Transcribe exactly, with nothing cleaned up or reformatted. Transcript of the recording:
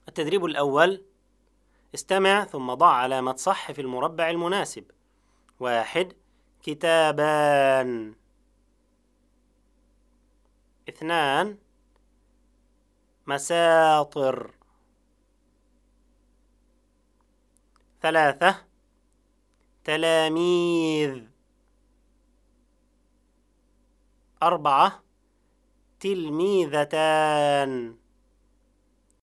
التدريب الأول: استمع ثم ضع علامة صح في المربع المناسب. واحد: كتابان. اثنان: مساطر. ثلاثة: تلاميذ. أربعة: تلميذتان.